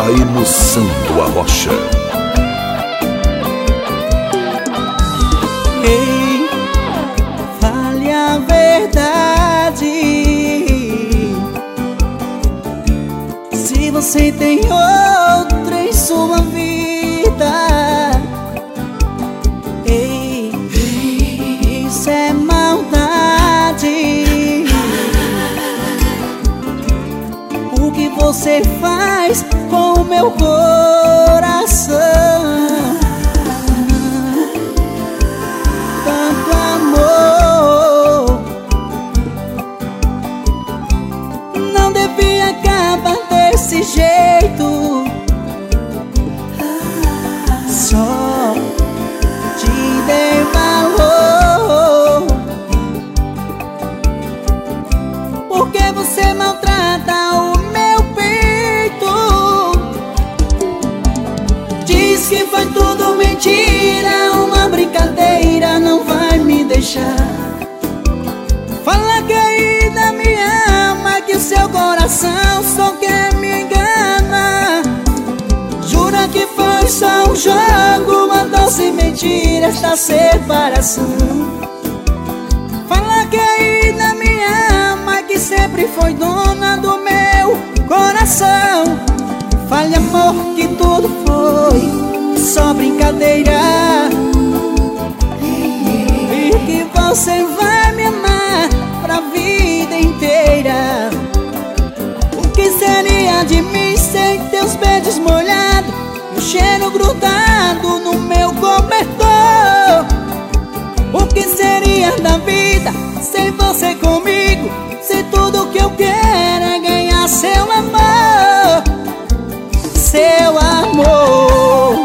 A emoção do Arrocha. Ei, fale a verdade. Se você tem outra em sua vida, ei, isso é maldade. O que você faz com o meu coração? Tanto amor não devia acabar desse jeito. Só te dei valor porque você maltrata o meu peito. Diz que foi tudo mentira, uma brincadeira, não vai me deixar. Fala que ainda me ama, que o seu coração só quer me enganar. Jura que foi só um jogo, uma doce mentira, esta separação. Fala que ainda me ama, que sempre foi dona do meu coração. Fale, amor, que tudo foi só brincadeira, e que você vai me amar pra vida inteira. O que seria de mim sem teus beijos molhados, o cheiro grudado no meu cobertor? O que seria da vida sem você comigo, se tudo que eu quero é ganhar seu amor? Seu amor.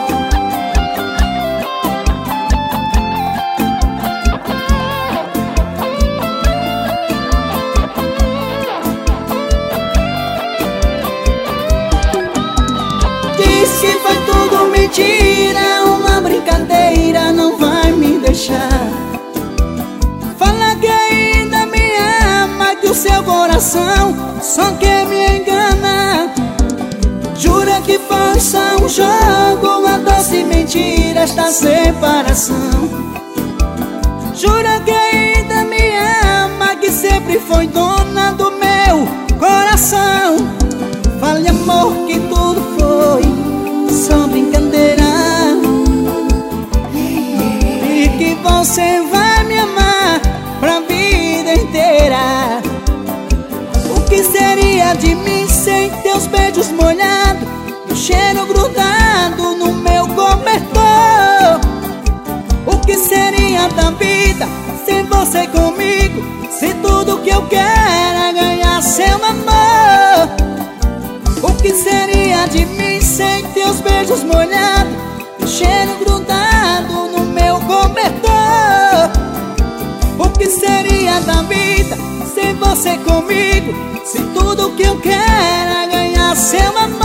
Diz que foi tudo mentira, uma brincadeira, não vai me deixar. Fala que ainda me ama, que o seu coração só quer me enganar. Jura que foi só um jogo, uma doce mentira, esta separação. Jura que ainda me ama, que sempre foi dona do meu coração. Fale, amor, que tudo foi só brincadeira, e que você vai me amar pra vida inteira. O que seria de mim sem teus beijos molhados, o cheiro grudado no meu cobertor? O que seria da vida sem você comigo, se tudo que eu quero é ganhar seu amor? O que seria de mim sem teus beijos molhados, o cheiro grudado no meu cobertor? O que seria da vida sem você comigo, se tudo que eu quero é ganhar seu amor?